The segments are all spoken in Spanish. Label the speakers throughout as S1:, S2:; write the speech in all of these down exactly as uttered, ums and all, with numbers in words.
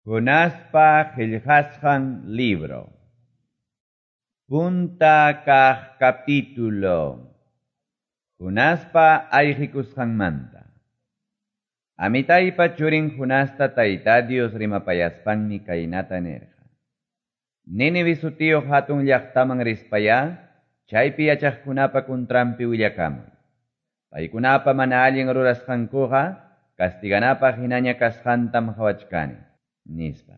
S1: Hunaspa Qillqasqan libro. Punta kaq capítulo. Hunaspa ayqikusqanmanta. Amitaypa churin hunasta tayta Dios rimapayaspanmi kaynata nirqa. Ninive sutiyo hatun llaqtaman rispaya, chaypi yachaqkunapa kuntrampi willakamuy. Paykunapa mana allin rurasqankuqa, castiganapa hinaña kasqantam hawachkani. Nispa.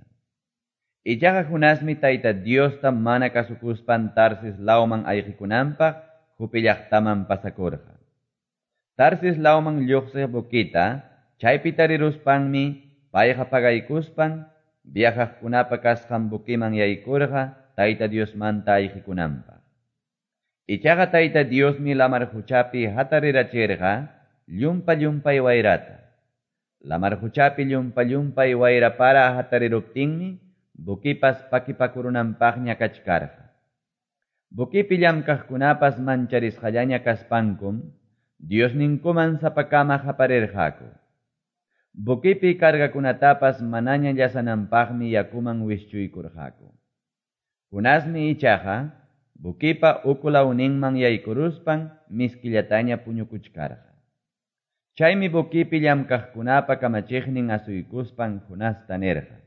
S1: Ichaqa hunasmi tayta Diosta mana kasukuspan Tarsis lauman ayqikunanpaq hupi llaqtaman pasakurqa. Tarsis lauman lluqsiq bukita, chaypi tariruspanmi payqa pagaykuspan viajaqkunapa kasqan bukiman yaykurqa tayta Diosmanta ayqikunanpaq. Ichaqa tayta Diosmi lamar huchapi hatarirachirqa llumpa llumpay wayrata. Lamar huchapi llumpa llumpay wayra para hatariruptinmi bukipas pakipakurunanpaqña kachkarqa. Bukipi llamkaqkunapas mancharisqallaña kaspankum Dios ninkuman sapakama haparirqaku. Bukipi kargakunatapas manaña llasananpaqmi yakuman wischuykurqaku. Hunasmi ichaqa bukipa ukulawninman yaykuruspan miskillataña puñukuchkarqa. Chaymi bukipi llamkaqkunapa kamachiqnin asuykuspan hunasta nirqa.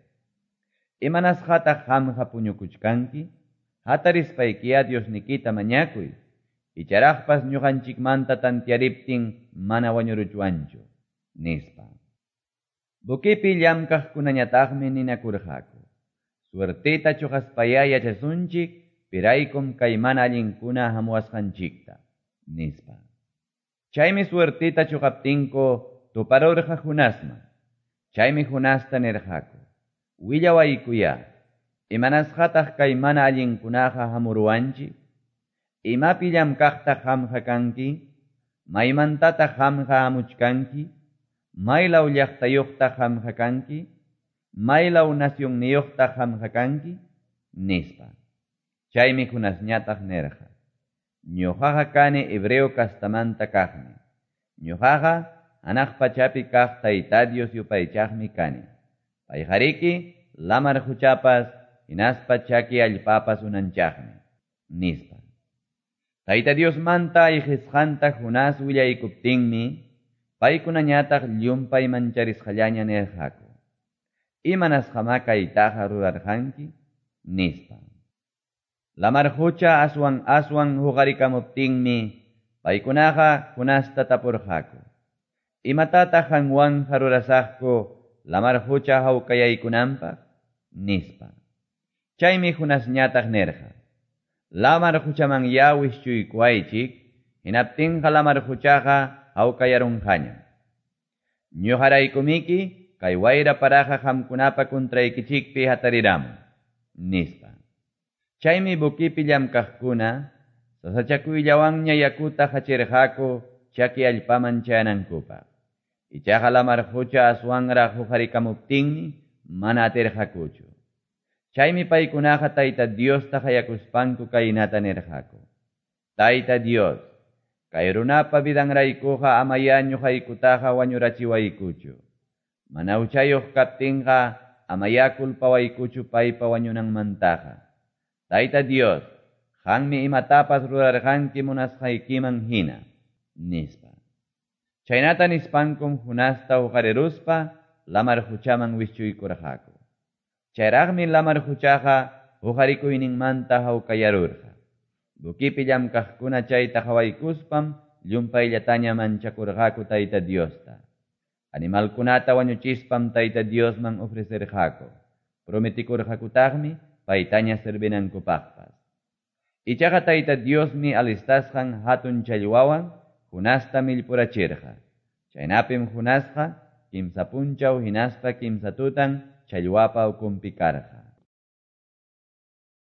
S1: Imanasqataq qamqa puñukuchkanki, hatarispaykiya Diosnikita mañakuy, icharaqpas ñuqanchikmanta tantiariptin mana wañuruchwanchu, nispa. Bukipi llamkaqkunañataqmi ninakurqaku. Suertita chuqaspaya yachasunchik, piraykum kay mana allinkuna hamuwasqanchikta, nispa. Chaymi suertita chuqaptinko tuparurqa hunasman. Chaymi hunasta nirqaku. Willawaykuya, imanasqataq kay mana allinkunaqa hamuruwanchik, imapi llamkaqtaq qamqa kanki, maymantataq qamqa hamuchkanki, maylaw llaqtayuqtaq qamqa kanki, maylaw nasyunniyuqtaq qamqa kanki, nispa. Chaymi hunasñataq nirqa. Ñuqaqa kani hebreo kastamanta kaqmi. Ñuqaqa hanaq pachapi kaq tayta Dios yupaychaqmi kani. Payqariki lamar huchapas hinaspa chaki allpapas unanchaqmi, nispa. Tayta Diosmanta ayqisqanta hunas willaykuptinmi, paykunañataq llumpay mancharisqallaña nirqaku. Imanasqama kaytaqa rurarqanki, nispa. Lamar hucha aswan aswan huqarikamuptinmi, paykunaqa hunasta tapurqaku. Imatataq qanwanqa rurasaqku lamar hucha hawkayaykunanpaq, nispa. Chaymi hunasñataq nirqa. Lamar huchaman ya wischuykuaychik, hinaptinqa lamar huchaqa hawkayarunqaña. Ñuqaraykumiki kay wayra paraqa qamkunapa kuntraykichikpi hatariramun, nispa. Chaymi bukipi llamkaqkuna sasachakuyllawanña yakuta hachirqaku chaki allpaman chayanankupaq. Ichaqa lamar hucha aswanraq huqarikamuptinmi mana atirqakuchu. Chaymi paykunaqa tayta Diosta hayakuspanku kaynata nirqaku. Tayta Dios, kay runapa vidanraykuqa amaya ñuqaykutaqa wañurachiwaykuchu. Mana uchayuq kaptinqa amaya kulpawaykuchu paypa wañunanmantaqa. Tayta Dios, qanmi imatapas rurarqanki munasqaykiman hina, nispa. Chaynata nispankum hunasta huqariruspa lamar huchaman wischuykurqaku. Chayraqmi lamar huchaqa huqarikuyninmanta hawkayarurqa. Bukipi llamkaqkuna chayta hawaykuspam llumpayllataña manchakurqaku tayta Diosta. Animalkunata wañuchispam tayta Diosman ofrecerqaku. Prometikurqakutaqmi paytaña servinankupaqpas. Ichaqa tayta Diosmi alistasqan hatun challwawan hunasta millpurachirqa. Chaynapim hunasqa kimsa punchaw hinaspa kimsa tutan challwapa ukumpi karqa.